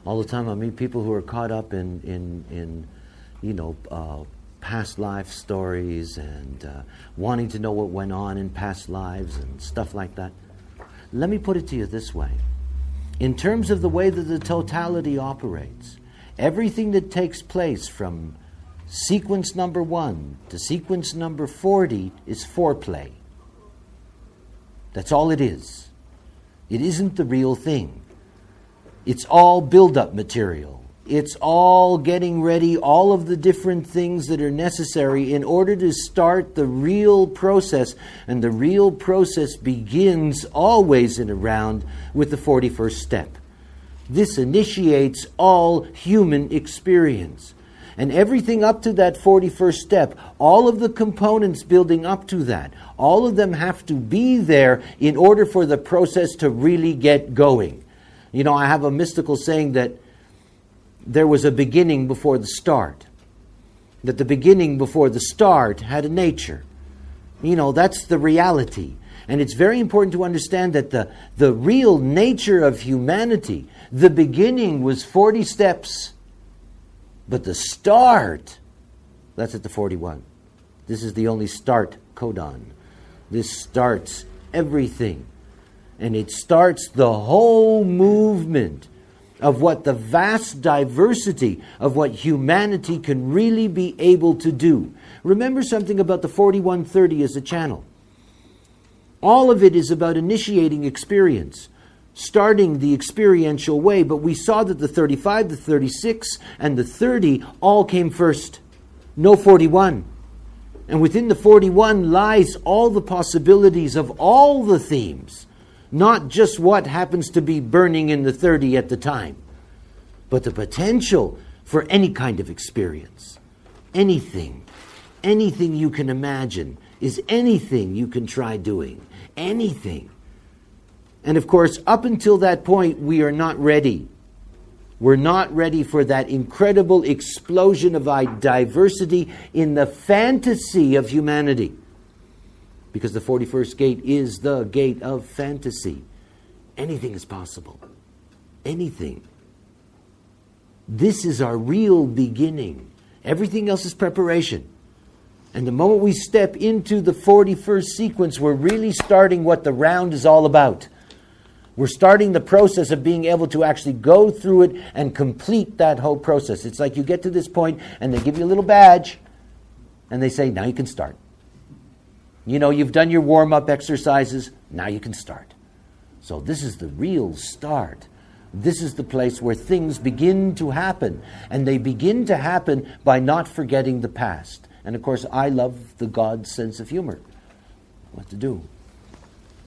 All the time I meet people who are caught up in past life stories and wanting to know what went on in past lives and stuff like that. Let me put it to you this way. In terms of the way that the totality operates, everything that takes place from sequence number 1 to sequence number 40 is foreplay. That's all it is. It isn't the real thing. It's all build-up material. It's all getting ready, all of the different things that are necessary in order to start the real process. And the real process begins always and around with the 41st step. This initiates all human experience. And everything up to that 41st step, all of the components building up to that, all of them have to be there in order for the process to really get going. You know, I have a mystical saying that there was a beginning before the start. That the beginning before the start had a nature. You know, that's the reality. And it's very important to understand that the real nature of humanity, the beginning was 40 steps. But the start, that's at the 41. This is the only start codon. This starts everything. And it starts the whole movement of what the vast diversity of what humanity can really be able to do. Remember something about the 4130 as a channel. All of it is about initiating experience, starting the experiential way, but we saw that the 35, the 36, and the 30 all came first. No 41. And within the 41 lies all the possibilities of all the themes, not just what happens to be burning in the 30 at the time, but the potential for any kind of experience. Anything you can imagine is anything you can try doing. Anything. And of course, up until that point, we are not ready. We're not ready for that incredible explosion of diversity in the fantasy of humanity. Because the 41st gate is the gate of fantasy. Anything is possible. Anything. This is our real beginning. Everything else is preparation. And the moment we step into the 41st sequence, we're really starting what the round is all about. We're starting the process of being able to actually go through it and complete that whole process. It's like you get to this point and they give you a little badge and they say, now you can start. You know, you've done your warm-up exercises, now you can start. So this is the real start. This is the place where things begin to happen. And they begin to happen by not forgetting the past. And of course, I love the God sense of humor. What to do?